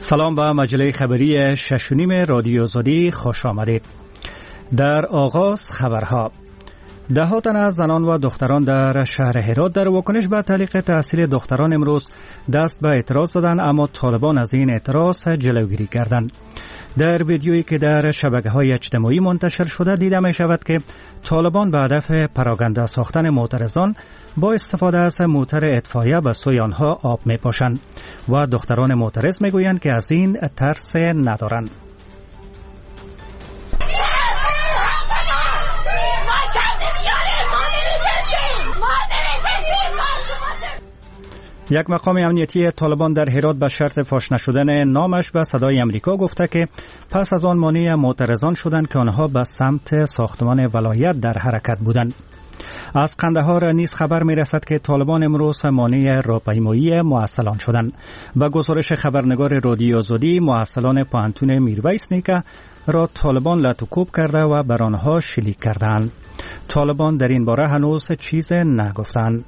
سلام و مجله خبری 6:30 رادیو آزادی خوش آمدید. در آغاز خبرها. دهها تن از زنان و دختران در شهر هرات در واکنش به تعلیق تحصیل دختران امروز دست به اعتراض زدند، اما طالبان از این اعتراض جلوگیری کردند. در ویدیویی که در شبکه‌های اجتماعی منتشر شده دیده می شود که طالبان به هدف پراکنده ساختن معترضان با استفاده از موتر اطفائیه به سوی آنها آب می پاشند و دختران معترض می گویند که از این ترس ندارند. یک مقام امنیتی طالبان در هرات به شرط فاش نشدن نامش به صدای امریکا گفته که پس از آن مانع معترضان شدند که آنها به سمت ساختمان ولایت در حرکت بودند. از قندهار نیز خبر می رسد که طالبان امروز مانع راهپیمایی معسلان شدند. به گزارش خبرنگار رادیو آزادی، معسلان پوهنتون میرویس نیکه را طالبان لطوکوب کرده و بر آنها شلیک کردند. طالبان در این باره هنوز چیز نگفتند.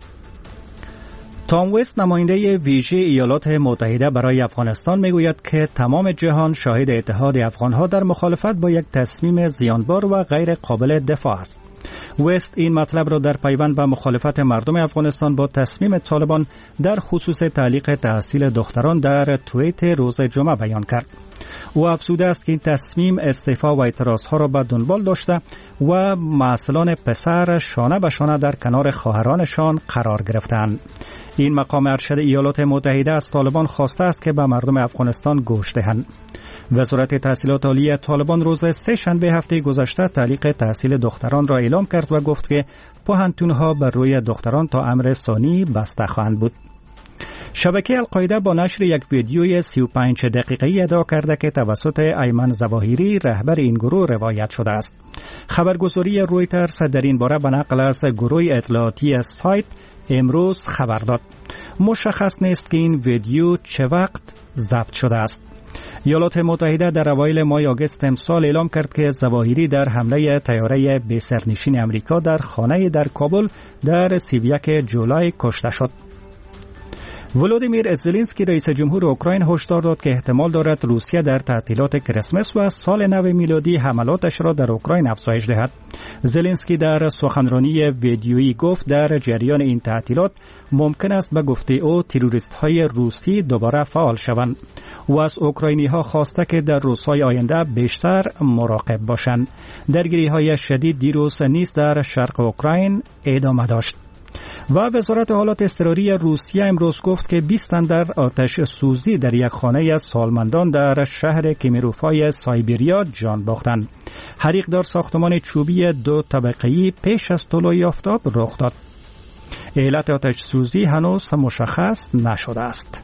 تام وست، نماینده ویژه ایالات متحده برای افغانستان، میگوید که تمام جهان شاهد اتحاد افغانها در مخالفت با یک تصمیم زیانبار و غیر قابل دفاع است. وست این مطلب را در پیوند به مخالفت مردم افغانستان با تصمیم طالبان در خصوص تعلیق تحصیل دختران در توییت روز جمعه بیان کرد. او افزوده است که این تصمیم استعفا و اعتراضها را به دنبال داشته و معسلان پسر شانه به شانه در کنار خواهرانشان قرار گرفتند. این مقام ارشد ایالات متحده از طالبان خواسته است که به مردم افغانستان گوش دهند. وزارت تحصیلات عالی طالبان روز سه‌شنبه هفته گذشته تعلیق تحصیل دختران را اعلام کرد و گفت که پوهنتون‌ها بر روی دختران تا امر ثانی بسته خواهند بود. شبکه القاعده با نشر یک ویدیوی 35 دقیقه‌ای ادعا کرده که توسط ایمن ظواهری رهبر این گروه روایت شده است. خبرگزاری رویترز در این باره به نقل از گروه اطلاعاتی سایت امروز خبر داد. مشخص نیست که این ویدیو چه وقت ضبط شده است. ایالات متحده در اوایل ماه آگوست امسال اعلام کرد که ظواهری در حمله طیاره بی سرنشین امریکا در خانه در کابل در 31 جولای کشته شد. ولودیمیر زلنسکی رئیس جمهور اوکراین هشدار داد که احتمال دارد روسیه در تعطیلات کریسمس و سال نو میلادی حملاتش را در اوکراین افزایش دهد. زلنسکی در سخنرانی ویدیویی گفت در جریان این تعطیلات ممکن است به گفته او تروریست‌های روسی دوباره فعال شوند. او از اوکراینی‌ها خواسته که در روزهای آینده بیشتر مراقب باشند. درگیری‌های شدید دیروز نیز در شرق اوکراین ادامه داشت. و وزارت حالات اضطراری روسیه امروز گفت که 20 تن در آتش سوزی در یک خانه سالمندان در شهر کمیروفای سایبریا جان باختند. حریق در ساختمان چوبی 2 طبقه‌ای پیش از طلوع آفتاب رخ داد. علت آتش سوزی هنوز مشخص نشده است.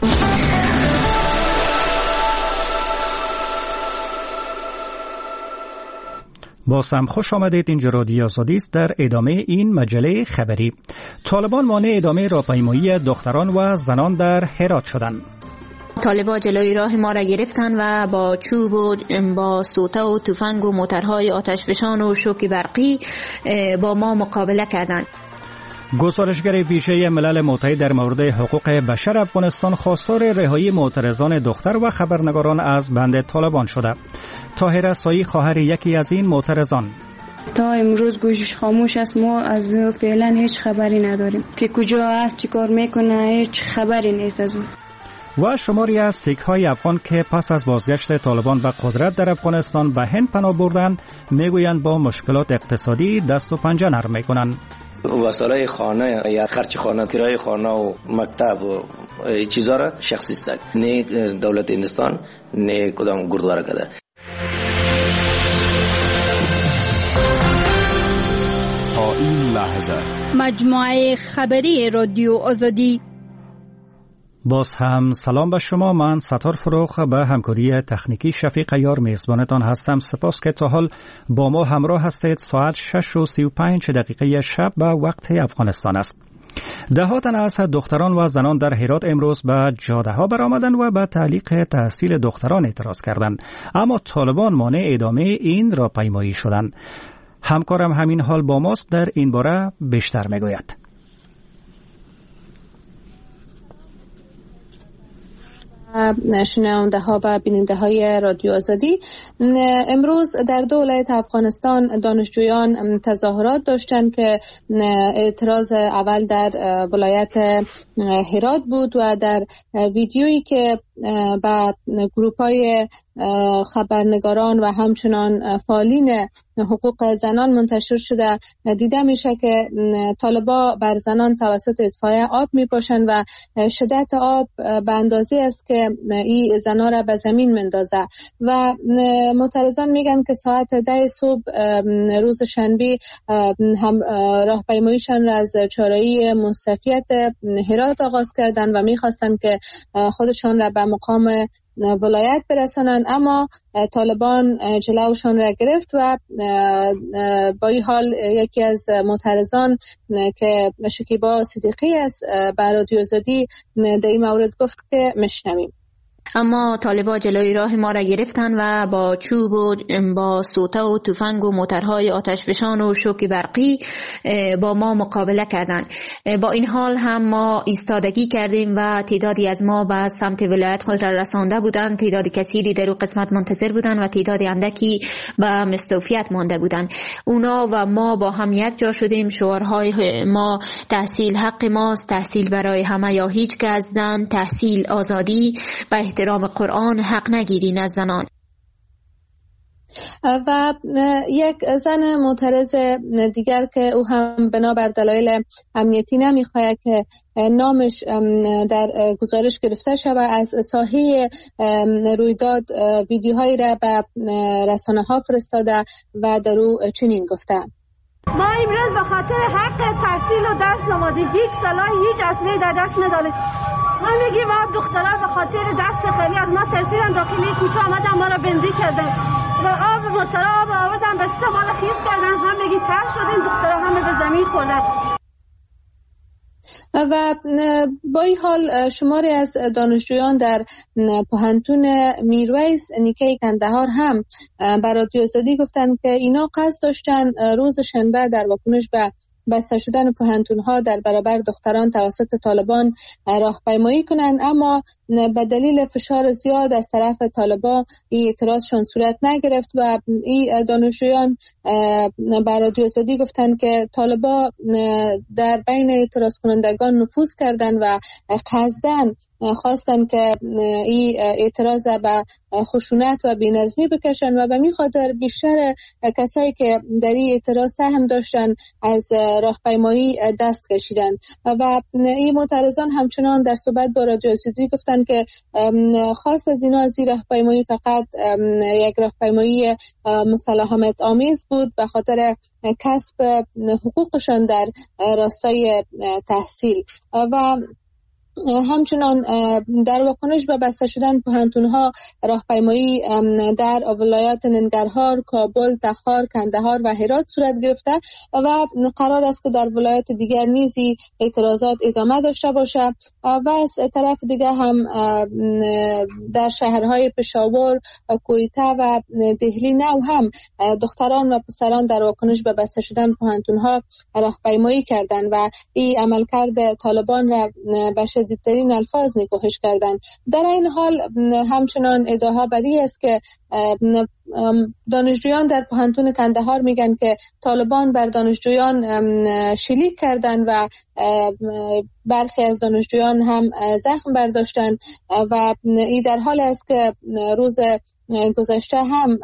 باز هم خوش آمدید. اینجا رادیو آزادی است. در ادامه این مجله خبری، طالبان مانع ادامه راهپیمایی دختران و زنان در هرات شدند. طالبان جلوی راه ما را گرفتند و با چوب و با سوته و تفنگ و موترهای آتشفشان و شوک برقی با ما مقابله کردند. گزارشگر ویژه ملل متحد در مورد حقوق بشر افغانستان خواستار رهایی معترضان دختر و خبرنگاران از بند طالبان شده. طاهره سایی خواهر یکی از این معترضان: تا امروز گوشش خاموش است، ما از فعلا هیچ خبری نداریم که کجا است، چی کار میکنه، هیچ خبری نیست از اون. و شماری از سیک‌های افغان که پس از بازگشت طالبان به قدرت در افغانستان به هند پناه بردند میگویند با مشکلات اقتصادی دست و پنجه نرم میکنند. وسایل خانه یا خرج خانه، کرایه خانه و مکتب و چیزا را شخصی است، نه دولت هندوستان نه کدام گردواره کرده. تا این لحظه مجموعه خبری رادیو آزادی. باز هم سلام به شما. من ستار فروخ به همکاری تکنیکی شفیق عیار میزبانتان هستم. سپاس که تا حال با ما همراه هستید. ساعت 6:35 شب به وقت افغانستان است. دهها تن از دختران و زنان در هرات امروز به جاده ها برآمدند و به تعلیق تحصیل دختران اعتراض کردند، اما طالبان مانع ادامه این راهپیمایی شدند. همکارم همین حال با ماست، در این باره بیشتر میگوید. شنونده ها و بیننده های رادیو آزادی، امروز در دو ولایت افغانستان دانشجویان تظاهرات داشتند که اعتراض اول در ولایت هرات بود و در ویدیویی که با گروپ‌های خبرنگاران و همچنان فعالین حقوق زنان منتشر شده دیده میشه که طالبا بر زنان توسط اطفائیه آب میپاشند و شدت آب به اندازه است که این زنان را به زمین مندازه و معترضان میگن که ساعت 10 صبح روز شنبه هم راهپیماییشان را از چهارراه مصطفیت هرات آغاز کردند و میخواستند که خودشان را به مقام ولایت برسانند، اما طالبان جلوشان را گرفت و با این حال یکی از معترضان که شکیبا صدیقی است بر رادیو آزادی در این مورد گفت که مشنویم. اما طالبان جلوی راه ما را گرفتن و با چوب و با سوته و تفنگ و موترهای آتشفشان و شوک برقی با ما مقابله کردند. با این حال هم ما ایستادگی کردیم و تعدادی از ما به سمت ولایت خود را رسانده بودند، تعداد کثیری در اون قسمت منتظر بودند و تعداد اندکی به مستوفیت مانده بودند. اونا و ما با هم یک جا شدیم. شعارهای ما تحصیل حق ماست، تحصیل برای همه یا هیچ کس، زن تحصیل آزادی، به احترام قرآن، حق نگیرین از زنان. و یک زن معترض دیگر که او هم بنابر دلایل امنیتی نمیخواد که نامش در گزارش گرفته شود، از ساحه رویداد ویدیوهایی را به رسانه ها فرستاده و در او چنین گفته: ما امروز به خاطر حق تحصیل و درس آمدیم، هیچ سلاح هیچ اسلحه‌ای در دست نداریم. ما میگیم ما دخترها به خاطر دست خیلی از ما ترسیدن، داخلی کوچه آمدن ما را بندی کردن و آب موترها آب آوردن به سطح ما را خیس کردن، هم میگی تر شدیم، دخترها همه به زمین خوردن. و با این حال شماری از دانشجویان در پوهنتون میرویس نیکی کندهار هم بر رادیو آزادی گفتند که اینا قصد داشتن روز شنبه در واکنش به بسته شدن پوهنتون‌ها در برابر دختران توسط طالبان راهپیمایی کنند، اما به دلیل فشار زیاد از طرف طالبان این اعتراضشان صورت نگرفت و این دانشجویان بر رادیو آزادی گفتند که طالبان در بین اعتراض کنندگان نفوذ کردند و قصداً خواستن که این اعتراض به خشونت و بی‌نظمی بکشن و به می خاطر بیشتر کسایی که در این اعتراض سهم داشتن از راهپیمایی دست کشیدن. و این معترضان همچنان در صحبت با رادیو آزادی گفتن که خواست از اینا از این راهپیمایی فقط یک راهپیمایی مصالحت آمیز بود به خاطر کسب حقوقشان در راستای تحصیل. و همچنان در واکنش به بسته شدن پوهنتون‌ها راهپیمایی در ولایات ننگرهار، کابل، تخار، کندهار و هرات صورت گرفته و قرار است که در ولایات دیگر نیزی اعتراضات ادامه داشته باشه. و از طرف دیگر هم در شهرهای پشاور، کویته و دهلی نو هم دختران و پسران در واکنش به بسته شدن پوهنتون‌ها راهپیمایی کردند و این عملکرد طالبان را به شدیدترین الفاظ نکوهش کردند. در این حال همچنان ادعاها بر این است که دانشجویان در پوهنتون کندهار میگن که طالبان بر دانشجویان شلیک کردند و برخی از دانشجویان هم زخم برداشتند و این در حال است که روز گذشته هم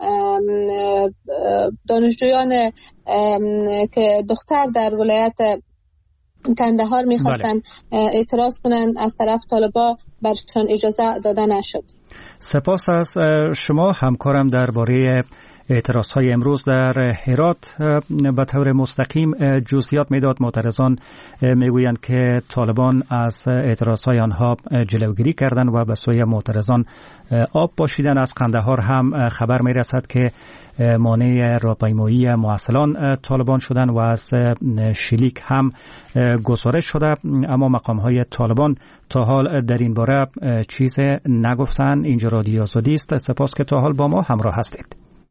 دانشجویان که دختر در ولایت کندهار میخواستن اعتراض کنند، از طرف طالبا برشان اجازه داده نشد. سپاس از شما. همکارم درباره اعتراضهای امروز در هرات به طور مستقیم جزئیات میداد. معترضان میگویند که طالبان از اعتراضهای آنها جلوگیری کردند و به سوی معترضان آب پاشیدند. از قندهار هم خبر میرسد که مانع راهپیمایی مواصلان طالبان شدند و از شلیک هم گزارش شده، اما مقامهای طالبان تا حال در این باره چیز نگفتند. اینجا رادیو آزادی است. سپاس که تا حال با ما همراه هستید.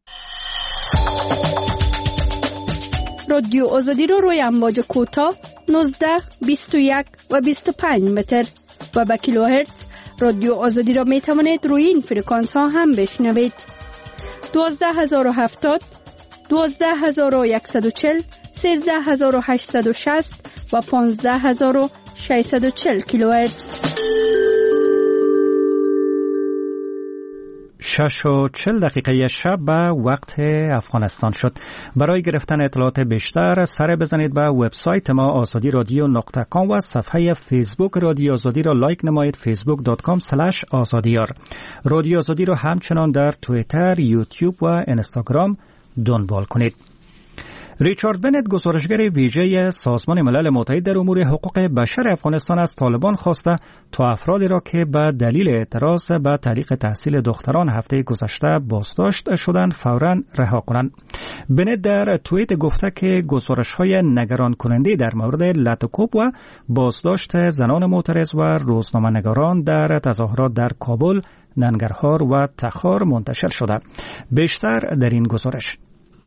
رادیو آزادی رو روی امواج کوتاه 19، 21 و 25 متر و به کیلوهرتز رادیو آزادی را می توانید روی این فرکانس ها هم بشنوید. 12070 12140 13860 و 15640 کیلوهرتز. 6:40 شب به وقت افغانستان شد. برای گرفتن اطلاعات بیشتر سر بزنید به وبسایت ما azadi.radio.com و صفحه فیسبوک رادیو آزادی را لایک نمایید facebook.com/azadiyar. رادیو آزادی را همچنان در توییتر، یوتیوب و اینستاگرام دنبال کنید. ریچارد بنت گزارشگر ویژه سازمان ملل متحد در امور حقوق بشر افغانستان از طالبان خواسته تا افرادی را که به دلیل اعتراض به تعلیق تحصیل دختران هفته گذشته بازداشت شدند فوراً رها کنند. بنت در توییت گفته که گزارش‌های نگران کننده در مورد لطکوب و بازداشت زنان معترض و روزنامه‌نگاران در تظاهرات در کابل، ننگرهار و تخار منتشر شده. بیشتر در این گزارش.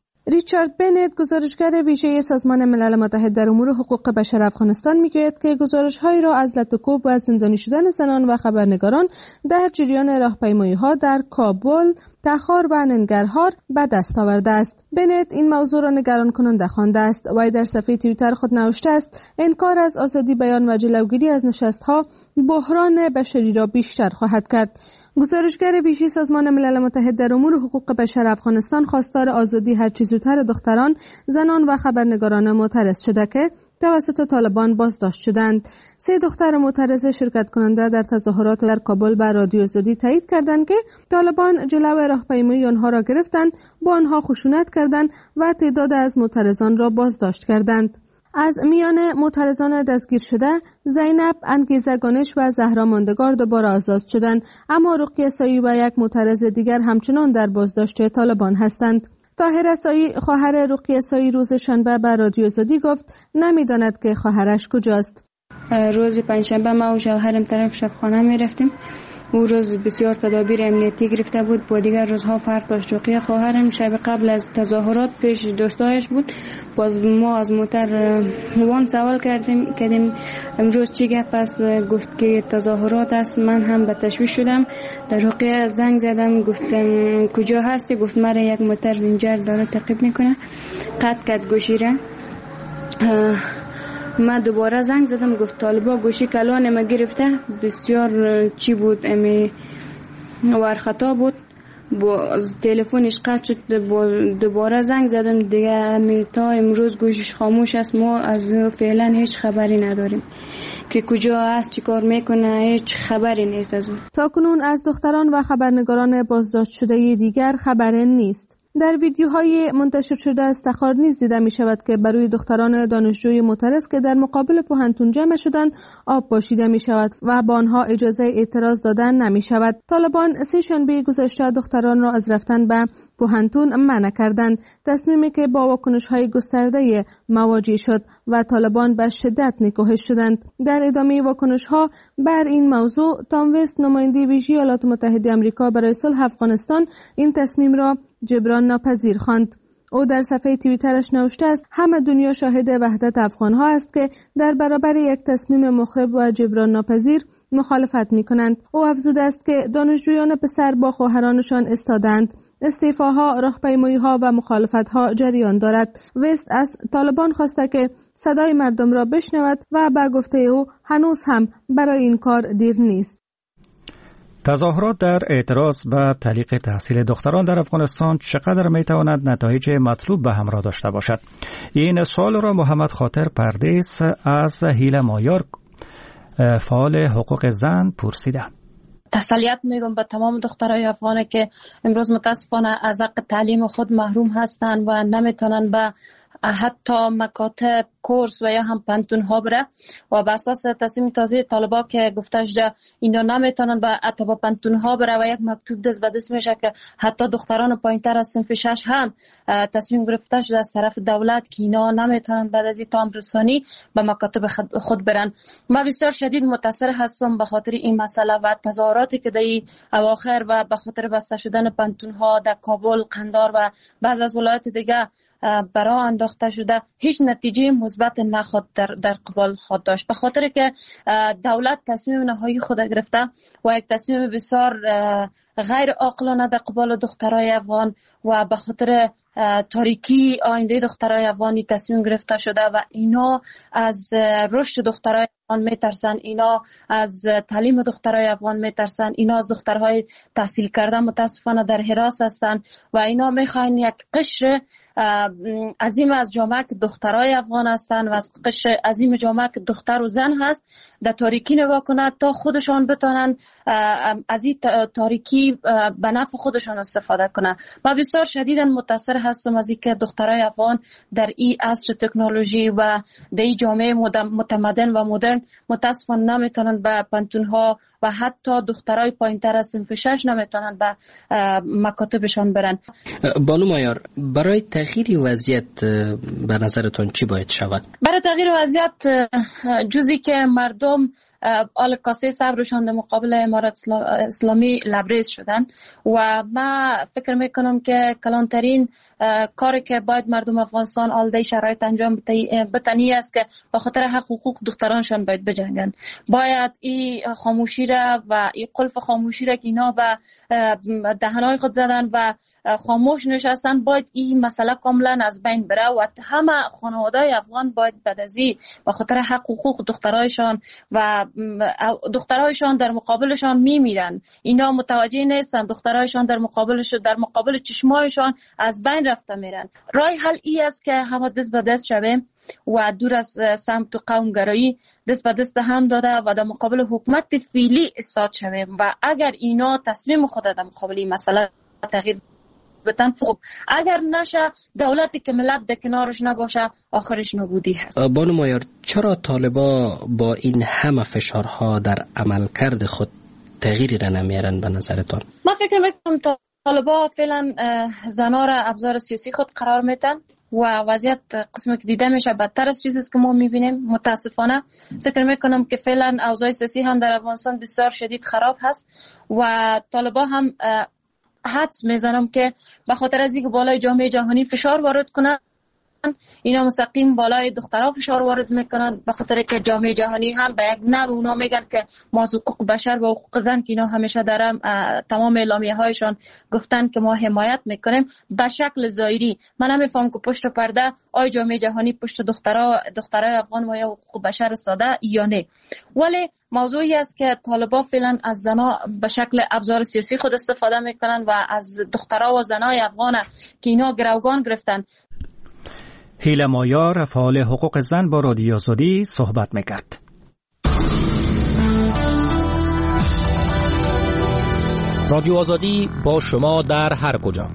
ریچارد بنت گزارشگر ویژه سازمان ملل متحد در امور حقوق بشر افغانستان میگوید که گزارش‌هایی را از لطکوب و زندانی شدن زنان و خبرنگاران در جریان راهپیمایی‌ها در کابل، تخار و ننگرهار به دست آورده است. بنت این موضوع را نگران کننده خوانده است. وی در صفحه توییتر خود نوشته است انکار از آزادی بیان و جلوگیری از نشست‌ها بحران بشری را بیشتر خواهد کرد. گزارشگر ویژه سازمان ملل متحد در امور حقوق بشر افغانستان خواستار آزادی هرچه زودتر دختران، زنان و خبرنگاران معترض شده که توسط طالبان بازداشت شدند. 3 دختر معترض شرکت کننده در تظاهرات در کابل به رادیو آزادی تایید کردند که طالبان جلو راهپیمایی آنها را گرفتند، با آنها خشونت کردند و تعداد از معترضان را بازداشت کردند. از میان معترضان دستگیر شده، زینب، انگیزه گانش و زهرا ماندگار دوباره آزاد شدند، اما رقیه سایی و یک معترض دیگر همچنان در بازداشت طالبان هستند. طاهره سایی، خواهر رقیه سایی، روز شنبه به رادیو آزادی گفت نمیداند که خواهرش کجاست. روز پنجشنبه ما و شوهرم طرف شفاخانه می رفتیم. او روز بسیار تدابیر امنیتی گرفته بود، با دیگر روزها فرق داشت. رقیه خواهرم شب قبل از تظاهرات پیش دوستایش بود. باز ما از موتر وان سوال کردیم امروز چی گپ است؟ گفت که تظاهرات است. من هم به تشویش شدم. در رقیه زنگ زدم، گفتم کجا هستی؟ گفت مرا یک موتر رنجر داره تعقیب میکنه. قطع کرد گوشی را. من دوباره زنگ زدم، گفت طالبا گوشی کلان ما گرفته. بسیار چی بود، امی ورخطا بود. با تلفنش قطع شد. دوباره زنگ زدم دیگه، امی تا امروز گوشیش خاموش است. ما از فعلا هیچ خبری نداریم که کجا است، چی کار میکنه، هیچ خبری نیست از اون. تا کنون از دختران و خبرنگاران بازداشت شده دیگر خبری نیست. در ویدیوهای منتشر شده از تخار نیز دیده می شود که برای دختران دانشجوی معترض که در مقابل پوهنتون جمع شدند آب پاشیده می شود و با آنها اجازه اعتراض دادن نمی شود. طالبان 3 شنبه گذشته دختران را از رفتن به پوهنتون منع کردند، تصمیمی که با واکنش‌های گسترده مواجه شد و طالبان به شدت نکوهش شدند. در ادامه واکنش‌ها بر این موضوع، تام وست، نماینده ویژه ایالات متحده آمریکا برای صلح افغانستان، این تصمیم را جبران ناپذیر خواند. او در صفحه توییترش نوشته است همه دنیا شاهد وحدت افغان‌ها است که در برابر یک تصمیم مخرب و جبران ناپذیر مخالفت می‌کنند. او افزوده است که دانشجویان پسر با خواهرانشان استادند. استعفاها، راهپیمایی‌ها و مخالفت‌ها جریان دارد. وست از طالبان خواسته که صدای مردم را بشنود و به گفته او هنوز هم برای این کار دیر نیست. تظاهرات در اعتراض به تعلیق تحصیل دختران در افغانستان چقدر میتواند نتایج مطلوب به همراه داشته باشد؟ این سوال را محمد خاطر پردیس از هیله مایار، فعال حقوق زن، پرسیده. تسلیت میگم به تمام دخترای افغان که امروز متاسفانه از حق تعلیم خود محروم هستند و نمیتونن به حتی مکاتب، کورس و یا هم پانتون ها بره و به اساس تصمیم تازه طالبا که گفته شده اینا نمیتونن به حتی با پانتون ها بره و یک مکتوب دست به دست میشه که حتی دختران پایینتر از صنف 6 هم تصمیم گرفته شده از طرف دولت که اینا نمیتونن بعد از این تام رسانی به مکاتب خود برن. ما بسیار شدید متاثر هستم به خاطر این مسئله و تظاهراتی که در اواخر و به خاطر بسته شدن پانتون ها در کابل، قندار و بعض از ولایات دیگه برا انداخته شده هیچ نتیجه مثبت نخواد در قبال خود داشت، به خاطر که دولت تصمیم نهایی خود گرفته و یک تصمیم بسیار غیر عاقلانه در قبال دخترای افغان و به خاطر تاریکی آینده دخترای افغانی تصمیم گرفته شده و اینا از رشد دخترای افغان میترسن، اینا از تعلیم دخترای افغان میترسن، اینا از دخترهای تحصیل کرده متاسفانه در حراس هستن و اینا میخواین یک قشر عظیم از جامعه که دخترای افغان هستن و از قشر عظیم جامعه که دختر و زن هست در تاریکی نگاه کنند تا خودشان بتونن از این تاریکی به نفع خودشان استفاده کنند. من بسیار شدیداً متاثر هستم از اینکه دخترای افغان در این عصر تکنولوژی و در این جامعه متمدن و مدرن متاسفانه نمیتونن به پانتونها و حتی دخترای پایینتر از صنف 6 نمیتونن به مکاتبشان برن. بانو مایار، برای تغییر وضعیت به نظرتون چی باید شود؟ برای تغییر وضعیت جزی که مردم آل کاسه صبرشان در مقابل امارت اسلامی لبریز شدن و من فکر میکنم که کلانترین کاری که باید مردم افغانستان آلده شرایط انجام بتنی است که به خاطر حقوق دخترانشان باید بجنگن. باید این خاموشی را و این قلف خاموشی را که اینا به دهنهای خود زدن و خاموش نشستن باید این مسئله کاملا از بین بره و همه خانواده‌های افغان باید بعد از این به خاطر حقوق دخترایشان و دخترایشان در مقابلشان میمیرن، اینا متوجه نیستن، دخترایشان در مقابل چشمایشان از بین رفته میرن. راه حل ای است که همه دست به دست شویم و دور از سمت قومگرایی دست به دست هم داده و در مقابل حکومت فعلی ایستاد شویم و اگر اینا تصمیم خود در مقابل این مسئله تغییر بتن خوب، اگر نشه دولتی که ملت در کنارش نباشه آخرش نابودی هست. بانو مایار، چرا طالبا با این همه فشارها در عملکرد خود تغییری را نمیارن به نظرتان؟ من فکر میکنم طالبا فعلا زنا را ابزار سیاسی خود قرار میدن و وضعیت قسمی که دیده میشه بدتر از چیزی که ما میبینیم. متاسفانه فکر میکنم که فعلا اوضاع سیاسی هم در افغانستان بسیار شدید خراب هست و طالبا هم حدس میزنم که به خاطر از اینکه بالای جامعه جهانی فشار وارد کنن اینا مستقیم بالای دخترها فشار وارد میکنن، به خاطر که جامعه جهانی هم به یک نوع اونا میگن که ما از حقوق بشر و حقوق زن که اینا همیشه در تمام اعلامیه هایشان گفتن که ما حمایت میکنیم به شکل ظاهری. من نمیفهم که پشت پرده آی جامعه جهانی پشت دخترای افغان و یا حقوق بشر ساده یا نه. ولی موضوعی است که طالبا فعلا از زنا به شکل ابزار سیاسی خود استفاده میکنن و از دخترها و زنای افغان که اینا گروگان گرفتن. هیله مایار، فعال حقوق زن، با رادیو آزادی صحبت میکرد. رادیو آزادی با شما در هر کجا.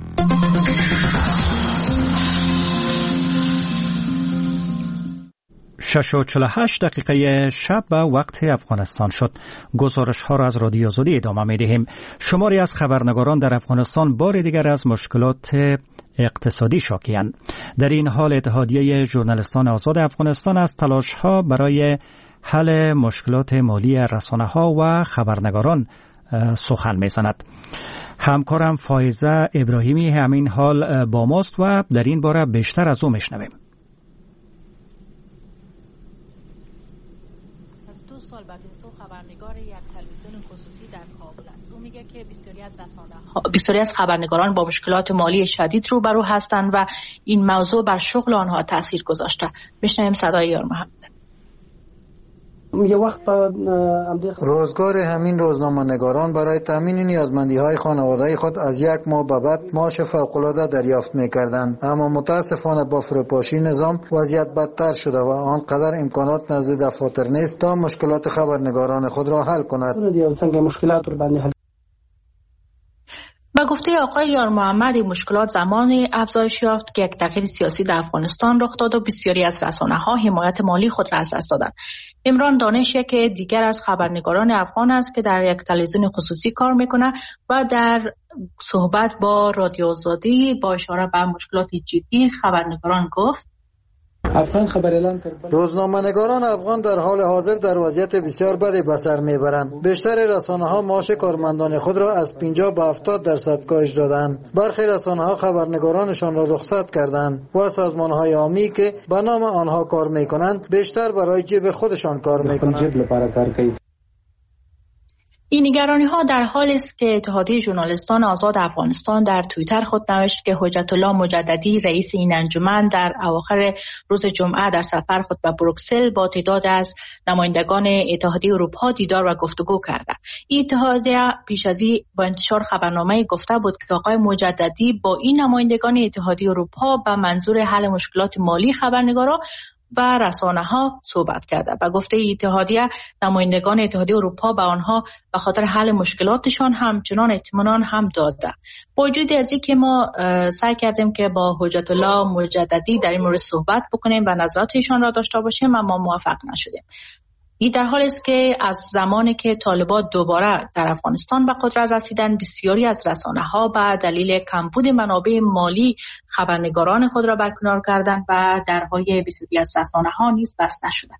شش و 48 دقیقه شب به وقت افغانستان شد. گزارش ها را از رادیو آزادی ادامه می دهیم. شماری از خبرنگاران در افغانستان بار دیگر از مشکلات اقتصادی شاکی‌اند. در این حال اتحادیه ژورنالیستان آزاد افغانستان از تلاش ها برای حل مشکلات مالی رسانه ها و خبرنگاران سخن می زند. همکارم فایزه ابراهیمی همین حال با ماست و در این باره بیشتر از او میشنویم. خبرنگار یک تلویزیون خصوصی در کابل است. او میگه که بسیاری از خبرنگاران با مشکلات مالی شدید روبرو هستند و این موضوع بر شغل آنها تاثیر گذاشته. بشنویم صدای یار محمد. یه وقت روزگار همین روزنامه‌نگاران برای تامین نیازمندی‌های خانواده‌های خود از یک ماه به بعد معاش فوق‌العاده دریافت می‌کردند، اما متأسفانه با فروپاشی نظام وضعیت بدتر شده و آنقدر امکانات نزد دفاتر نیست تا مشکلات خبرنگاران خود را حل کند. با گفته آقای یار محمد مشکلات زمانی افزایش یافت که یک تغییر سیاسی در افغانستان رخ داد و بسیاری از رسانه‌ها حمایت مالی خود را از دست دادند. عمران دانش که دیگر از خبرنگاران افغان است که در یک تلویزیون خصوصی کار میکنه و در صحبت با رادیو آزادی با اشاره به مشکلات جدی خبرنگاران گفت: روزنامه‌نگاران افغان در حال حاضر در وضعیت بسیار بدی به سر میبرند. بیشتر رسانه‌ها معاش کارمندان خود را از 50 به 70% کاهش دادند. برخی رسانه‌ها خبرنگارانشان را رخصت کردند و سازمان‌های عامی که به نام آنها کار می‌کنند بیشتر برای جیب خودشان کار می‌کنند. این نگرانی ها در حالی است که اتحادیه ژورنالیستان آزاد افغانستان در توییتر خود نوشت که حجت الله مجددی رئیس این انجمن در اواخر روز جمعه در سفر خود به بروکسل با تعداد از نمایندگان اتحادیه اروپا دیدار و گفتگو کرده. این اتحادیه پیش از این با انتشار خبرنامه گفته بود که آقای مجددی با این نمایندگان اتحادیه اروپا به منظور حل مشکلات مالی خبرنگاران و رسانه ها صحبت کرده. به گفته اتحادیه نمایندگان اتحادیه اروپا به آنها به خاطر حل مشکلاتشان همچنان اطمینان هم داده. با وجود از اینکه ما سعی کردیم که با حجت الله مجددی در این مورد صحبت بکنیم و نظرات ایشان را داشته باشیم اما موفق نشدیم. این در حالی است که از زمانی که طالبان دوباره در افغانستان به قدرت رسیدن بسیاری از رسانه‌ها به دلیل کمبود منابع مالی خبرنگاران خود را برکنار کردند و درهای بسیاری از رسانه‌ها نیز بسته شدند.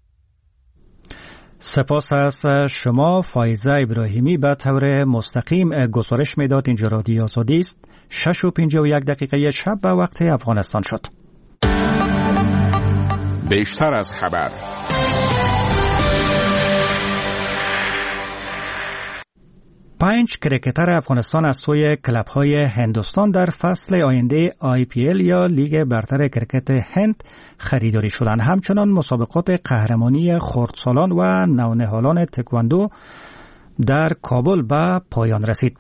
سپاس از شما فایزه ابراهیمی. به طور مستقیم گزارش میداد. اینجا رادیو آزادی است. 6:51 شب به وقت افغانستان شد. بیشتر از خبر. 5 کرکتر افغانستان از سوی کلب‌های هندوستان در فصل آینده IPL یا لیگ برتر کرکت هند خریداری شدند. همچنان مسابقات قهرمانی خردسالان و نونهالان تکواندو در کابل به پایان رسید.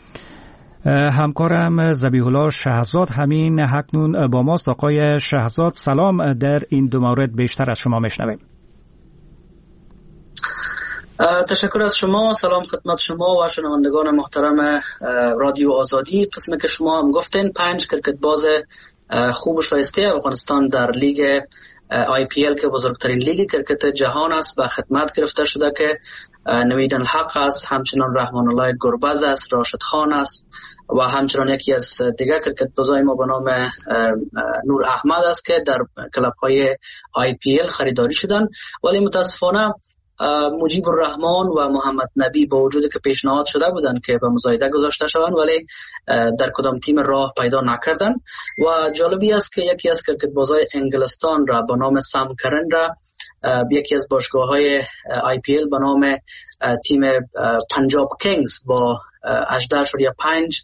همکارم ذبیح الله شهزاد همین اکنون با ماست. آقای شهزاد سلام. در این دو مورد بیشتر از شما میشنویم. تشکر از شما. سلام خدمت شما و شنوندگان محترم رادیو آزادی. قسمی که شما هم گفتین 5 کرکت باز خوب و شایسته افغانستان در لیگ IPL که بزرگترین لیگ کرکت جهان است و خدمت گرفته شده که نوید الحق است، همچنان رحمان الله گربز است، راشد خان است و همچنان یکی از دیگر کرکت بازای ما به نام نور احمد است که در کلب‌های IPL خریداری شدند. ولی متاسفانه مجیب الرحمن و محمد نبی با وجودی که پیشنهاد شده بودند که به مزایده گذاشته شوند ولی در کدام تیم راه پیدا نکردند. و جالبی است که یکی از کرکتبازهای انگلستان را به نام سام کرن را یکی از باشگاه‌های IPL به نام تیم پنجاب کینگز با 18.5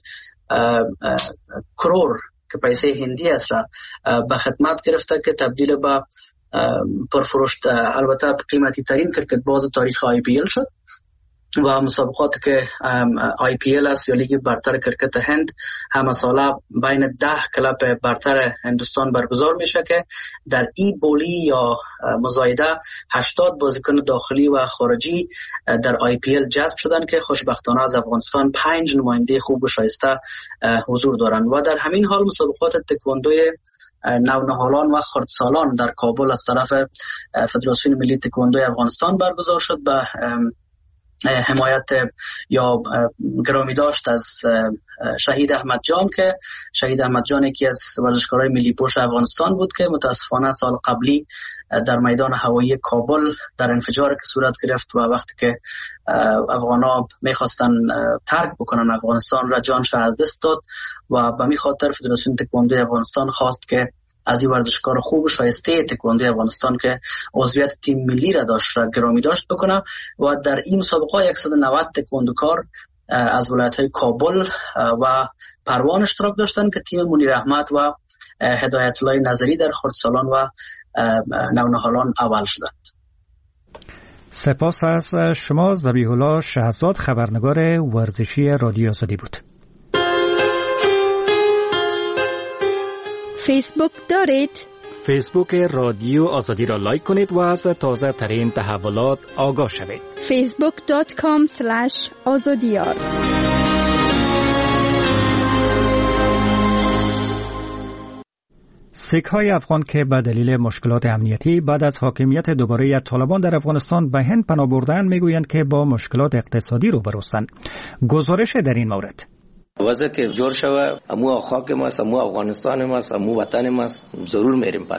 کرور که پیسه هندی است را به خدمت گرفته که تبدیل به پرفروش البته قیمتی ترین کرکت باز تاریخ IPL شد. و مسابقاتی که IPL است یا لیگ برتر کرکت هند همه ساله بین 10 کلب برتر هندوستان برگزار میشه که در ای بولی یا مزایده 80 بازیکن داخلی و خارجی در IPL جذب شدن که خوشبختانه از افغانستان 5 نماینده خوب و شایسته حضور دارند. و در همین حال مسابقات تکواندوی نونهالان و خردسالان در کابل از طرف فدراسیون ملی تکواندوی افغانستان برگزار شد به حمایت یا گرامی داشت از شهید احمد جان که شهید احمد جان یکی از ورزشکارای ملی پوش افغانستان بود که متاسفانه سال قبلی در میدان هوایی کابل در انفجار که صورت گرفت و وقتی که افغانا میخواستن ترک بکنن افغانستان را جانش از دست داد و به می خاطر فدراسیون تکواندوی افغانستان خواست که از این ورزشکار خوب و شایسته تکواندوی افغانستان که عضویت تیم ملی را داشت را گرامی داشت بکنه. و در این مسابقه 190 تکواندوکار از ولایت‌های کابل و پروان اشتراک داشتند که تیم منیر احمد و هدایت الله نظری در خردسالان و نونهالان اول شدند. سپاس از شما. ذبیح الله شهزاد خبرنگار ورزشی رادیو آزادی بود. فیسبوک دارید؟ فیسبوک رادیو آزادی را لایک کنید و از تازه ترین تحولات آگاه شوید. facebook.com/azadiyar. سیک های افغان که به دلیل مشکلات امنیتی بعد از حاکمیت دوباره طالبان در افغانستان به هند پناه بردند میگویند که با مشکلات اقتصادی روبروستند. گزارش در این مورد. وضع که جور شوه امو خاک ماست، امو افغانستان ماست، امو وطن ماست، ضرور میریم پس.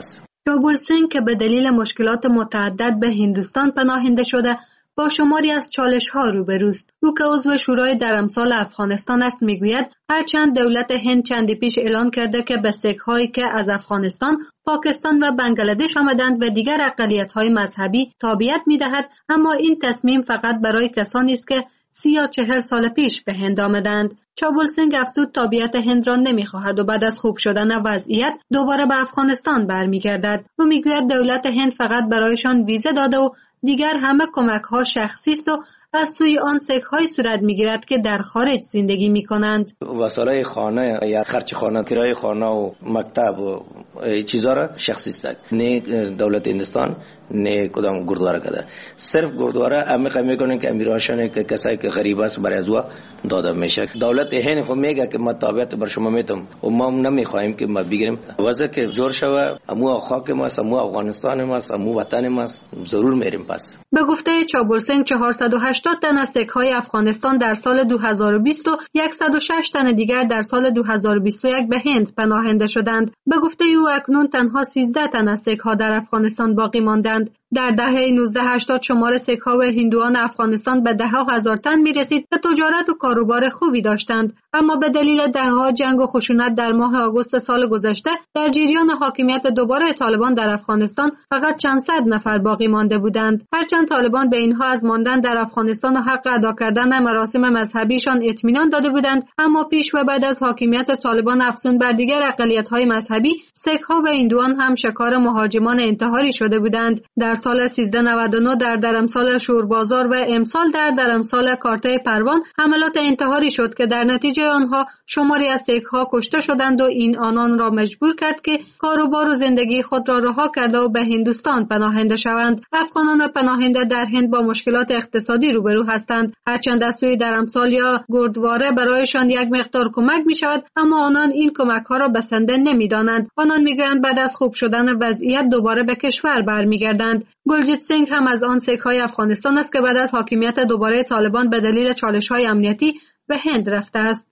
چابول سنگ که به دلیل مشکلات متعدد به هندوستان پناهنده شده با شماری از چالش‌ها روبروست. او که عضو شورای درمسال افغانستان است میگوید هرچند دولت هند چندی پیش اعلان کرده که به سیک‌هایی که از افغانستان، پاکستان و بنگلادش آمدند و دیگر اقلیت‌های مذهبی تابعیت می‌دهد، اما این تصمیم فقط برای کسانی است که 30 یا 40 سال پیش به هند آمدند. چابول سنگ افزود تابعیت هند را نمی‌خواهد و بعد از خوب شدن وضعیت دوباره به افغانستان برمیگردد. او میگوید دولت هند فقط برایشان ویزه داده و دیگر همه کمک‌ها شخصی است و از سوی آن سیک‌های صورت می‌گیرد که در خارج زندگی می‌کنند. وسایل خانه یا خرج خانه، کرایه خانه و مکتب و چیزا را شخصی است. نه دولت هندوستان نه کدام گردواره کرده. صرف گردواره عمیق می‌کنن که امیراشون که کسایی که غریب است برای ازوا داده میشه. دولت هند خو میگه که ما تابعیت بر شما میتم و ما نمی‌خوایم که ما بگیریم. واسه که جور شوه امو خاک ما است، امو افغانستان ما است، امو وطن ما است، ضرور میریم پس. به گفته چابول سنگ 480 تن از سیک‌های افغانستان در سال 2020 و 106 تن دیگر در سال 2021 به هند پناهنده شدند. به گفته او اکنون تنها 13 تن از سیک‌ها در افغانستان باقی ماندند. در دهه 1980 شمار سیک‌ها و هندوان افغانستان به ده‌ها هزار تن می‌رسید که تجارت و کاروبار خوبی داشتند، اما به دلیل دهه‌ها جنگ و خشونت در ماه آگوست سال گذشته در جریان حاکمیت دوباره طالبان در افغانستان فقط چند صد نفر باقی مانده بودند. هرچند طالبان به اینها از ماندن در افغانستان و حق ادا کردن مراسم مذهبیشان اطمینان داده بودند، اما پیش و بعد از حاکمیت طالبان افزون بر دیگر اقلیت‌های مذهبی، سیک‌ها و هندوان هم شکار مهاجمان انتحاری شده بودند. در سال 1399 در درمسال شوربازار و امسال در درمسال کارته پروان حملات انتحاری شد که در نتیجه آنها شماری از سیک‌ها کشته شدند و این آنان را مجبور کرد که کاروبار و زندگی خود را رها کرده و به هندوستان پناهنده شوند. افغانان پناهنده در هند با مشکلات اقتصادی روبرو هستند. هرچند از سوی درمسال یا گردواره برایشان یک مقدار کمک می شود، اما آنان این کمک‌ها را بسنده نمی‌دانند. آنان می‌گویند بعد از خوب شدن وضعیت دوباره به کشور برمیگردند. گلجیت سنگ هم از آن سیک‌های افغانستان است که بعد از حاکمیت دوباره طالبان به دلیل چالش‌های امنیتی به هند رفته است.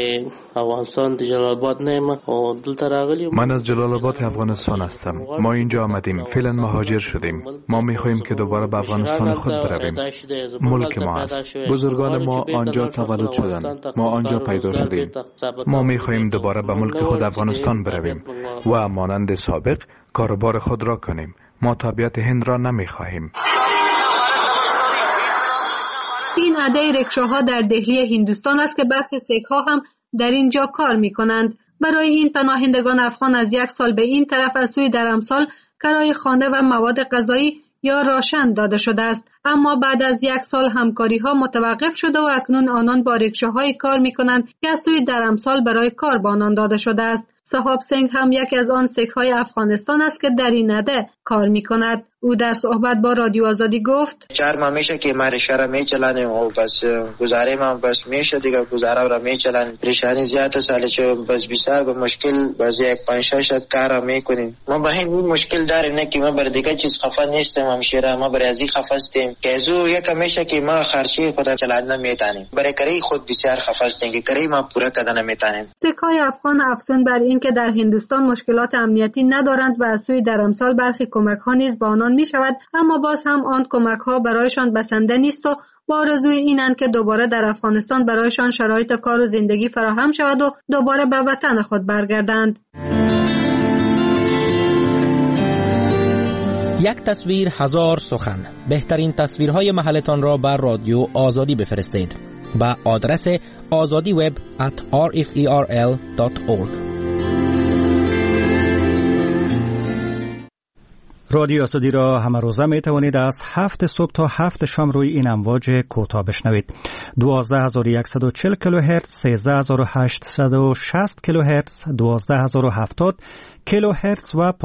من از جلال آباد افغانستان هستم. ما اینجا آمدیم، فعلا مهاجر شدیم. ما می‌خواهیم که دوباره به افغانستان خود برویم. ملک ما است. بزرگان ما آنجا تولد شدند. ما آنجا پیدا شدیم. ما می‌خواهیم دوباره به ملک خود افغانستان برویم و مانند سابق کاروبار خود را کنیم. ما تابعیت هند را نمی‌خواهیم. این عده رکشاها در دهلی هندوستان است که برخی سیک‌ها هم در اینجا کار می‌کنند. برای این پناهندگان افغان از 1 سال به این طرف از سوی درمسال کرایه خانه و مواد غذایی یا راشن داده شده است، اما بعد از 1 سال همکاری‌ها متوقف شده و اکنون آنان با رکشاهای کار می‌کنند که از سوی درمسال برای کار به آنان داده شده است. صاحب سنگ هم یکی از آن سیک‌های افغانستان است که در این عده کار می‌کند. او در صحبت با رادیو آزادی گفت 4 ماه میشه که ما رشته را میچلانیم و بس گزاره ما بس میشه دیگه، گزاره را میچلانیم. پریشانی زیاد ساله چه بس بیشتر به مشکل باز 1-5-6 کار میکنیم. ما به این مشکل داریم نه که ما بر دیگه چیز خفه نیستیم، همشیره ما برای ازی خفه هستیم که ازو یک میشه که ما خرچی خود چلان نمیتونیم، برای کاری خود بسیار خفه هستیم که کاری ما پورا کردن نمیتونیم. سیک‌های افغان افزون بر این که در هندوستان مشکلات امنیتی ندارند و از سوی درمسال برخی کمک‌ها نیز به آنان می شود، اما باز هم آن کمک‌ها برایشان بسنده نیست و با آرزوی اینند که دوباره در افغانستان برایشان شرایط کار و زندگی فراهم شود و دوباره به وطن خود برگردند. یک تصویر هزار سخن. بهترین تصویرهای محلتان را بر رادیو آزادی بفرستید به آدرس azadiweb@rferl.org. رادیو آزادی را همه روزه می توانید از 7 صبح تا 7 شام روی این امواج کوتاه بشنوید. 12140 کیلوهرتز، 13860 کیلوهرتز، 12070 کیلوهرتز و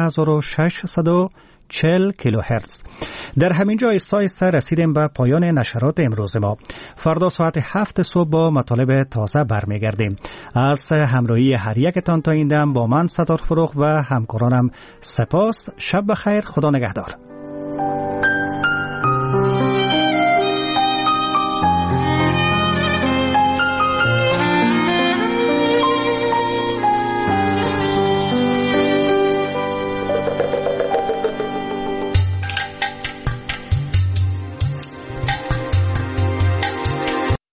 15640 کیلوهرتز. در همین جا آهسته رسیدیم به پایان نشرات امروز ما. فردا ساعت 7 صبح با مطالب تازه برمیگردیم. از همراهی هر یکتان تا این دم با من ستار فروغ و همکارانم سپاس. شب بخیر. خدا نگهدار.